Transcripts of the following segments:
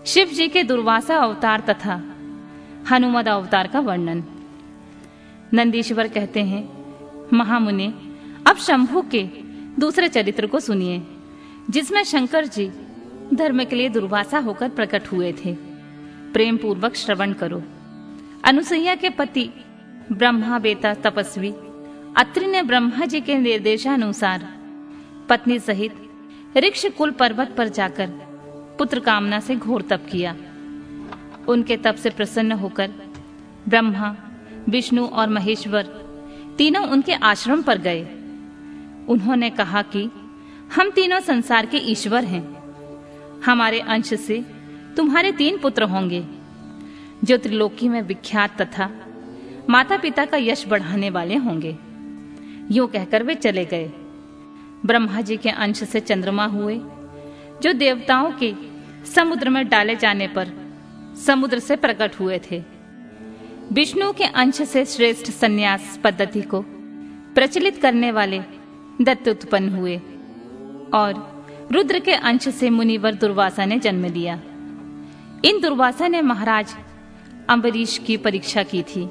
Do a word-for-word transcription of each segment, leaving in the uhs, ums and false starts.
शिव जी के दुर्वासा अवतार तथा हनुमद अवतार का वर्णन। नंदीश्वर कहते हैं, महामुनि, अब शंभु के दूसरे चरित्र को सुनिए, जिसमें शंकर जी धर्म के लिए दुर्वासा होकर प्रकट हुए थे। प्रेम पूर्वक श्रवण करो। अनुसुईया के पति ब्रह्मा बेटा तपस्वी अत्रि ने ब्रह्मा जी के निर्देशानुसार पत्नी सहित ऋक्ष कुल पर्वत पर जाकर पुत्र कामना से घोर तप किया। उनके तप से प्रसन्न होकर ब्रह्मा, विष्णु और महेश्वर तीनों उनके आश्रम पर गए। उन्होंने कहा कि हम तीनों संसार के ईश्वर हैं। हमारे अंश से तुम्हारे तीन पुत्र होंगे, जो त्रिलोकी में विख्यात तथा माता पिता का यश बढ़ाने वाले होंगे। यूं कहकर वे चले गए। ब्रह्मा जी के अंश से चंद्रमा हुए, जो देवताओं के समुद्र में डाले जाने पर समुद्र से प्रकट हुए थे। विष्णु के अंश से श्रेष्ठ संन्यास पद्धति को प्रचलित करने वाले दत्त उत्पन्न हुए और रुद्र के अंश से मुनिवर दुर्वासा ने जन्म लिया। इन दुर्वासा ने महाराज अम्बरीश की परीक्षा की थी।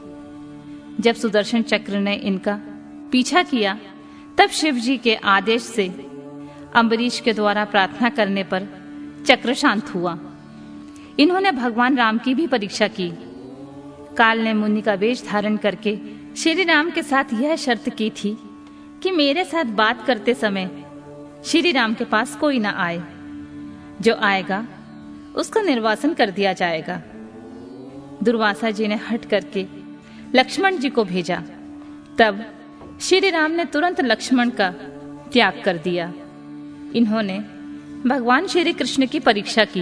जब सुदर्शन चक्र ने इनका पीछा किया, तब शिव जी के आदेश से अम्बरीश के द्वारा प्रार्थना करने पर चक्र शांत हुआ। इन्होंने भगवान राम की भी परीक्षा की। काल ने मुनि का वेश धारण करके श्री राम के साथ यह शर्त की थी कि मेरे साथ बात करते समय श्री राम के पास कोई ना आए। जो आएगा उसका निर्वासन कर दिया जाएगा। दुर्वासा जी ने हट करके लक्ष्मण जी को भेजा। तब श्री राम ने तुरंत लक्ष्मण का त्याग कर दिया। इन्होंने भगवान श्री कृष्ण की परीक्षा की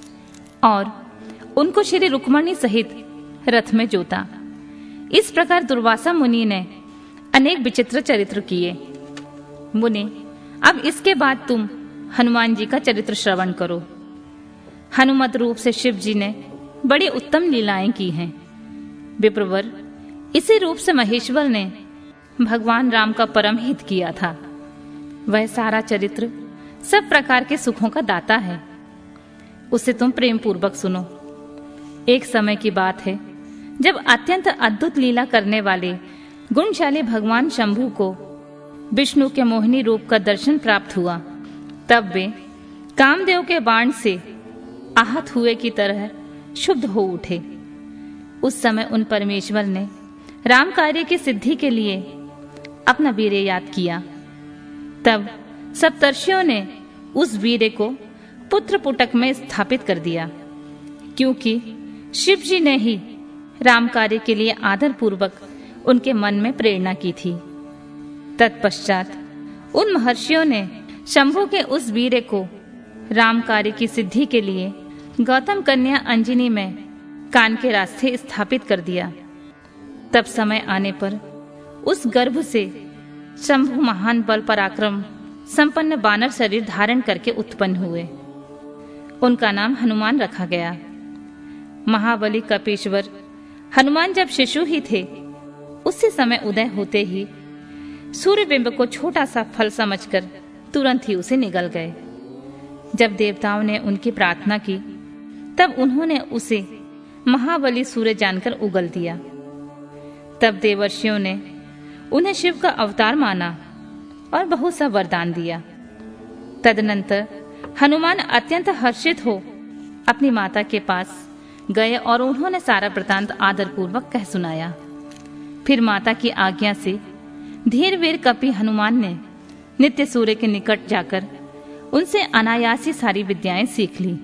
और उनको श्री रुक्मणी सहित रथ में जोता। इस प्रकार दुर्वासा मुनि ने अनेक विचित्र चरित्र किए। मुनि, अब इसके बाद तुम हनुमान जी का चरित्र श्रवण करो। हनुमत रूप से शिव जी ने बड़ी उत्तम लीलाएं की हैं। विप्रवर, इसी रूप से महेश्वर ने भगवान राम का परम हित किया था। वह सारा चरित्र सब प्रकार के सुखों का दाता है। उसे तुम प्रेम पूर्वक सुनो। एक समय की बात है, जब अत्यंत अद्भुत लीला करने वाले गुणशाली भगवान शंभु को विष्णु के मोहिनी रूप का दर्शन प्राप्त हुआ, तब वे कामदेव के बाण से आहत हुए की तरह शुद्ध हो उठे। उस समय उन परमेश्वर ने राम कार्य की सिद्धि के लिए अपना वीर्य याद किया। तब सप्तर्षियों ने उस वीर्य को पुत्र पुटक में स्थापित कर दिया, क्योंकि शिव जी ने ही राम कार्य के लिए आदर पूर्वक उनके मन में प्रेरणा की थी। तत्पश्चात उन महर्षियों ने शंभु के उस वीर्य को राम कार्य की सिद्धि के लिए गौतम कन्या अंजनी में कान के रास्ते स्थापित कर दिया। तब समय आने पर उस गर्भ से शंभु महान बल पराक्रम संपन्न बानर शरीर धारण करके उत्पन्न हुए। उनका नाम हनुमान रखा गया। महाबली कपीश्वर हनुमान जब शिशु ही थे, उसी समय उदय होते ही सूर्य बिंब को छोटा सा फल समझकर तुरंत ही उसे निगल गए। जब देवताओं ने उनकी प्रार्थना की, तब उन्होंने उसे महाबली सूर्य जानकर उगल दिया। तब देवर्षियों ने उन्हें शिव का अवतार माना और बहुत सा वरदान दिया। तदनंतर हनुमान अत्यंत हर्षित हो अपनी माता के पास गए और उन्होंने सारा वृतांत आदर पूर्वक कह सुनाया। फिर माता की आज्ञा से धीर वीर कपि हनुमान ने नित्य सूर्य के निकट जाकर उनसे अनायासी सारी विद्याएं सीख ली।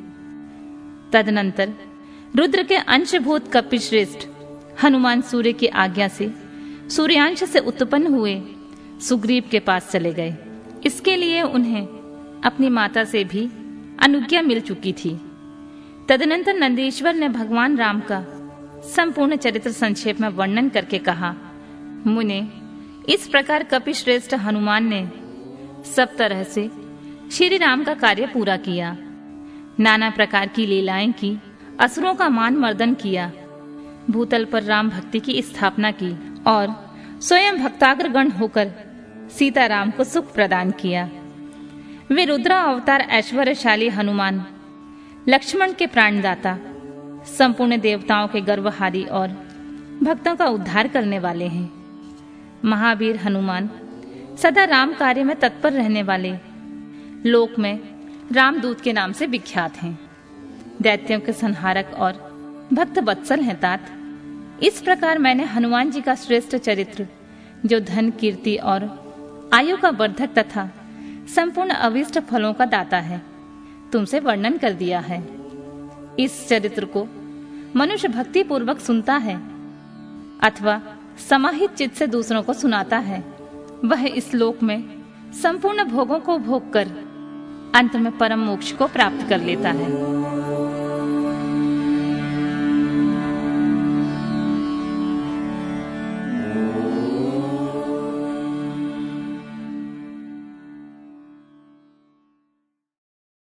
तदनंतर रुद्र के अंशभूत कपि श्रेष्ठ हनुमान सूर्य की आज्ञा से सूर्यांश से उत्पन्न हुए सुग्रीव के पास चले गए। इसके लिए उन्हें अपनी माता से भी अनुज्ञा मिल चुकी थी। तदनंतर नंदीश्वर ने भगवान राम का संपूर्ण चरित्र संक्षेप में वर्णन करके कहा, मुने, इस प्रकार कपिश्रेष्ठ हनुमान ने सब तरह से श्री राम का कार्य पूरा किया। नाना प्रकार की लीलाएं की, असुरों का मान मर्दन किया, भूतल पर राम भक्ति की स्थापना की और स्वयं भक्ताग्रगण होकर सीताराम को सुख प्रदान किया। वे रुद्र अवतार ऐश्वर्यशाली हनुमान लक्ष्मण के प्राणदाता, संपूर्ण देवताओं के गर्वहारी और भक्तों का उद्धार करने वाले हैं। महावीर हनुमान सदा राम कार्य में तत्पर रहने वाले, लोक में रामदूत के नाम से विख्यात हैं। दैत्यों के संहारक और भक्त वत्सल हैं तात। इस प्रकार मैंने हनुमान जी का श्रेष्ठ चरित्र, जो धन, कीर्ति और आयु का वर्धक तथा संपूर्ण अविष्ट फलों का दाता है, तुमसे वर्णन कर दिया है। इस चरित्र को मनुष्य भक्ति पूर्वक सुनता है अथवा समाहित चित्त से दूसरों को सुनाता है, वह इस लोक में संपूर्ण भोगों को भोग कर अंत में परम मोक्ष को प्राप्त कर लेता है।